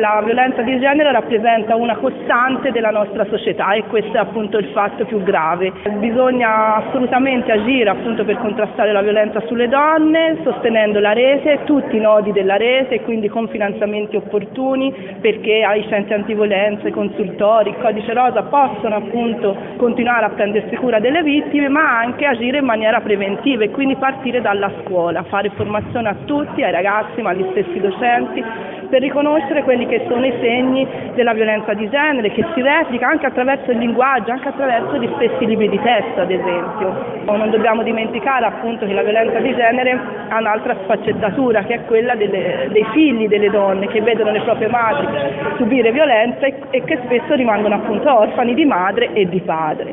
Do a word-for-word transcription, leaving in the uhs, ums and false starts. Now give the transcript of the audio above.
la violenza di genere rappresenta una costante della nostra società e questo è appunto il fatto più grave. Bisogna assolutamente agire appunto per contrastare la violenza sulle donne, sostenendo la rete, tutti i nodi della rete, quindi con finanziamenti opportuni, perché ai centri antiviolenza, i consultori, il codice rosa possono appunto continuare a prendersi cura delle vittime, ma anche agire in maniera preventiva e quindi partire dalla scuola, fare formazione a tutti, ai ragazzi ma agli stessi docenti, per riconoscere quelli che sono i segni della violenza di genere, che si replica anche attraverso il linguaggio, anche attraverso gli stessi libri di testo ad esempio. Non dobbiamo dimenticare appunto che la violenza di genere ha un'altra sfaccettatura, che è quella delle, dei figli delle donne che vedono le proprie madri subire violenza e, e che spesso rimangono appunto orfani di madre e di padre.